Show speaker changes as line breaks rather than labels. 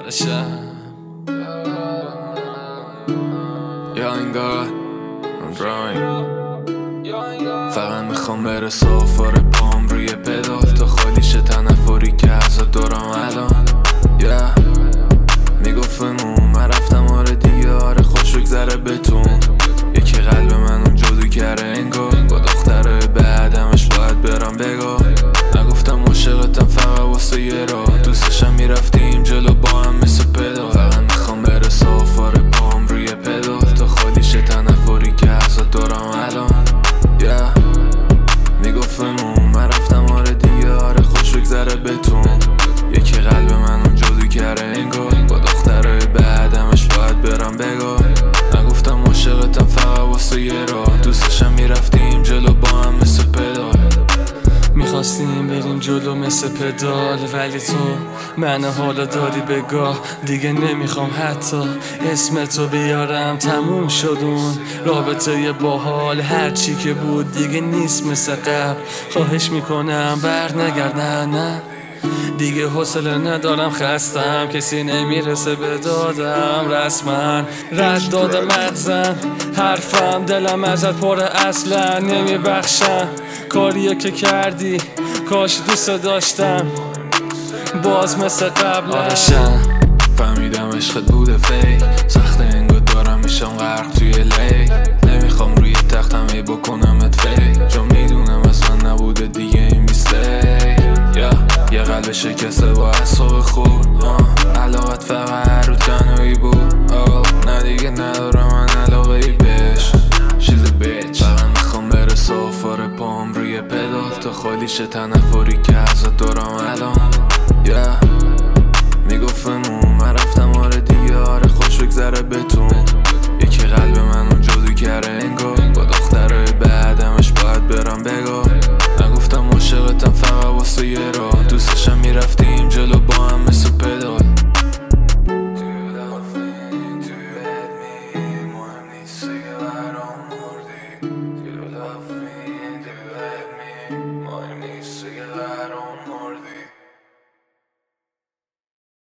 یا انگار فقط میخوام برسه آفار پام روی پدال تا خالیش تنفری که از دورم الان میگفت من رفتم آره دیگه آره خوش بگذره بتون یکی قلب منو جدو کرده انگار با دختره بعدمش باید برم بگاه نگفتم عاشقتم فقط واسه یه راه دوستشم میرفتیم جلو با هم مثل پدال فقط میخوام برسه آفار پام روی پدال تا خالیش تنفری که از دورم الان میگفت من رفتم آره دیگه آره خوش بگذره بتون یکی قلب منو جدو کرده انگار با دختره بعدمش باید برم بگاه نگفتم عاشقتم فقط واسه یه راه دوستشم میرفتیم جلو با هم مثل پدال
میخواستیم بریم جلو مثل پدال ولی تو من حالا دادی بگاه دیگه نمیخوام حتی اسم تو بیارم تموم شدون رابطه باحال هرچی که بود دیگه نیست مثل قبل خواهش میکنم بر نگردن نه دیگه حوصله ندارم خستم کسی نمیرسه به دادم رسما رد داده مغزم حرفم دلم ازت پره اصلا نمیبخشم کاریه که کردی کاش دوست داشتم باز مثل قبل
آرشم فهمیدم عشقت بوده فیک سخت انگار دارم میشم غرق توی لیک نمیخوام روی تختم ای بکنمت فیک چون میدونم اصلا نبوده دیگه این میستیک یه قلب شکسته با اعصاب خوب علاقت فقط رو تنهایی بود نه دیگه ندارم من علاقه ای بهش She's a bitch فقط میخوام برسه آفار پام روی پدال تا خالیش تنفری که ازت دارم الان